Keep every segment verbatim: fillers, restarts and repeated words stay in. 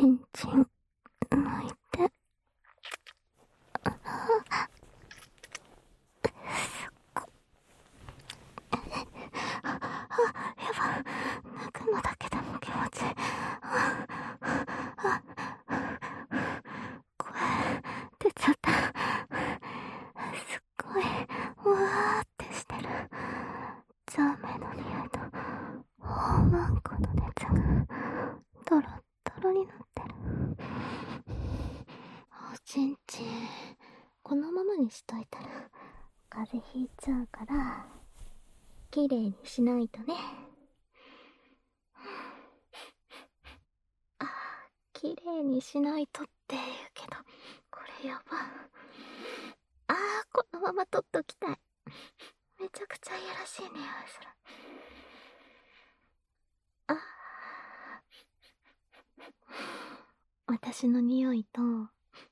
んちん泣いて。やば、泣くのだけでも気持ちいい。声出ちゃった。すっごいわーってしてる。ザーメンの匂いとホーマンコの熱がドロッドロになってる。おちんちん、このままにしといたら風邪ひいちゃうからきれいにしないとね。あー、きれいにしないとって言うけど、これやば。あー、このまま取っときたい。めちゃくちゃいやらしい匂いする。あー、私の匂いとお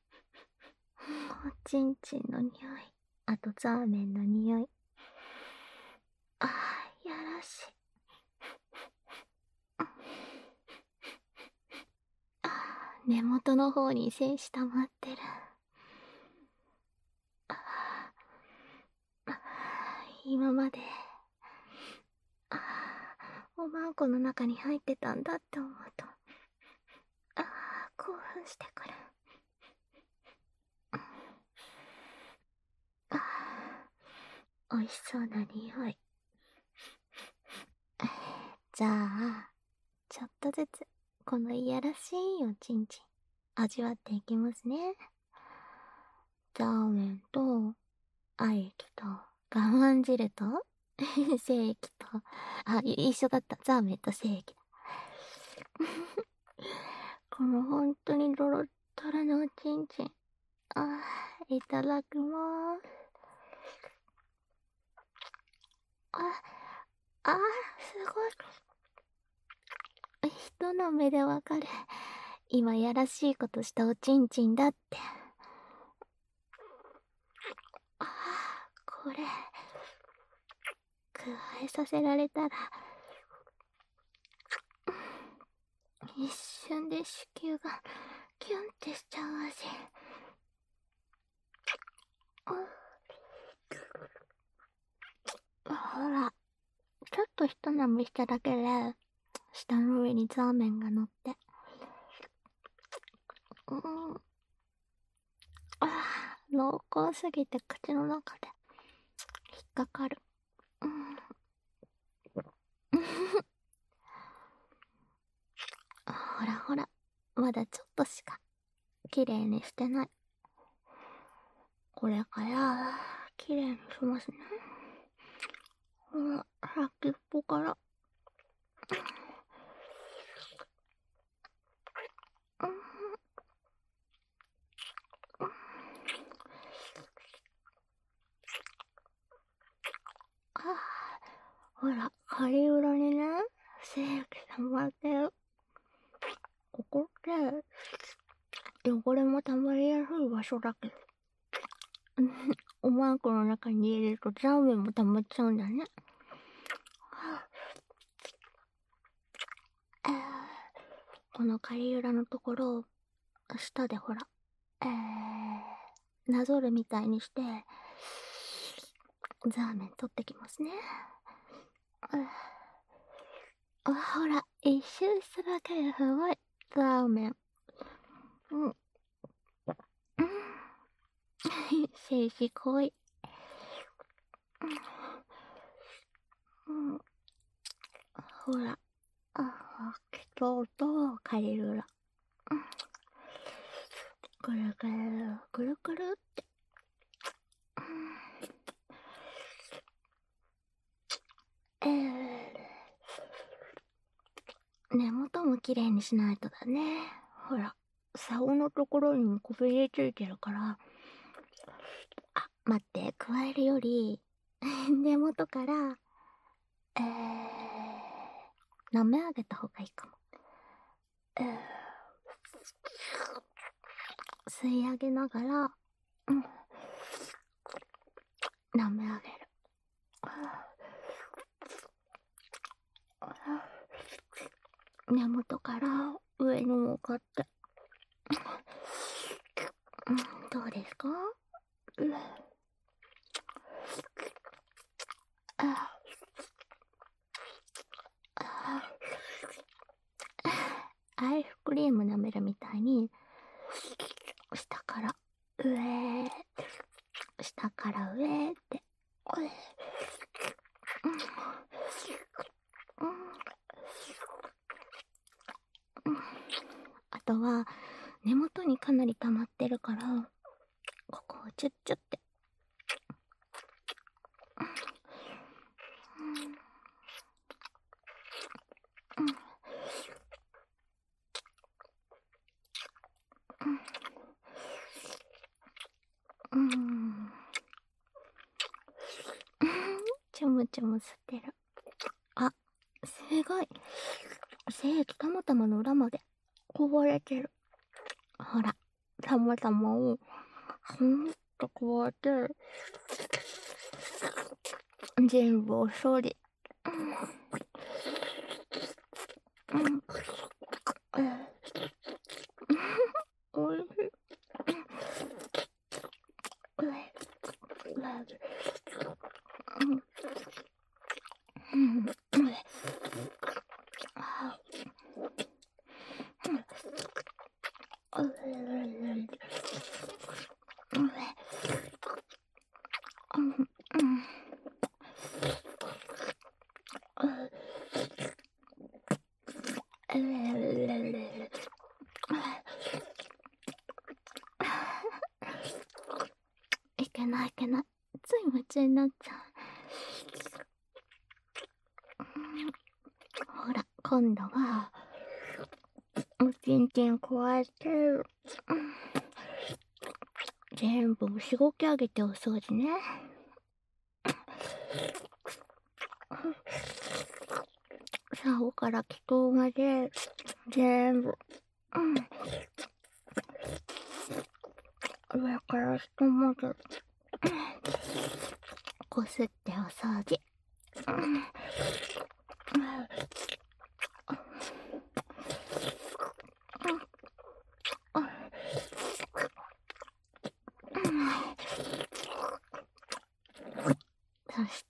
ちんちんの匂い、あとザーメンの匂い、あー、やらしい。あー、根元の方に精子溜まってる。あー、あー、今まであー、おまんこの中に入ってたんだって思うと、あー、興奮してくる。あー、美味しそうな匂い。じゃあ、ちょっとずつこのいやらしいおちんちん味わっていきますね。ザーメンと愛液と我慢汁と精液と、あ、一緒だった。ザーメンと精液だ。この本当にドロッドロのおちんちん、あー、いただきまーす。あ、あー、すごい。人の目でわかる。今やらしいことしたおちんちんだって。あー、これ、加えさせられたら、一瞬で子宮がキュンってしちゃう味。ほら、ちょっと一舐めしただけで、舌の上にザーメンが乗って。うん。あー、濃厚すぎて口の中で引っかかる。うん。ほらほら、まだちょっとしか綺麗にしてない。これから綺麗にしますね。ほら、先っぽから。うん。あー、ほら、カリウラにね、精液溜まってる。ここって汚れも溜まりやすい場所だけど、おまんこの中に入れるとザーメンも溜まっちゃうんだね。えー、このカリウラのところを舌でほら、えー、なぞるみたいにしてザーメン取ってきますね。あ、ほら、一周しただけですごいザーメン。うん。うん。精子濃い。うん。ほら、あ、きとうとカリウラ。うん。くるくる、くるくるって。うん、えー、根元もきれいにしないとだね。ほら、竿のところにもこびりついてるから。あ、待って、加えるより、根元から、えー、舐め上げた方がいいかも。えー、吸い上げながら、うん、舐め上げる。根元から上に向かって。 どうですか？うああアイスクリーム舐めるみたいに下から上へ、下から上へって、うんうん、あとは根元にかなり溜まってるから、ここをチュッチュって、うんうんうん、ちょむちょむ吸ってる。あ、すごい、精液たまたまの裏までこぼれてる。ほら、たまたまをふんっとこうやって全部お処理。うん、うん、おいしい。うん、いけないいけない。つい夢中になっちゃう。ほら、今度は、おちんちんこうやって、全部しごき上げてお掃除ね。竿から気頭まで、全部、うん、上から下まで、こすってお掃除。うんそして、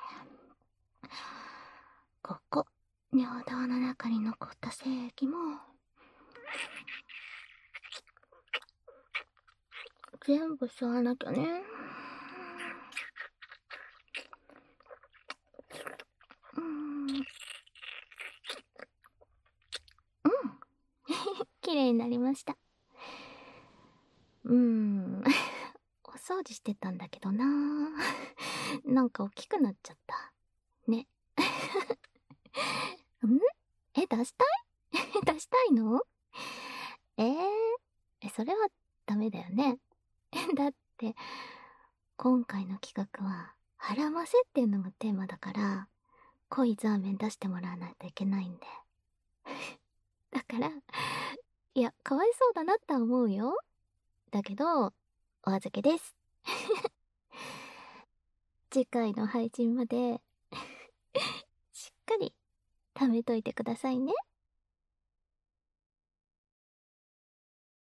ここ、尿道の中に残った精液も、全部吸わなきゃね。うん。うん。綺麗になりました。うーん。お掃除してたんだけどな。なんか大きくなっちゃった。ね。ん？え、出したい？出したいの？えー、え、それはダメだよね。だって、今回の企画は、腹ませっていうのがテーマだから、濃いザーメン出してもらわないといけないんで。だから、いや、かわいそうだなって思うよ。だけど、お預けです。次回の配信まで、しっかり貯めといてくださいね。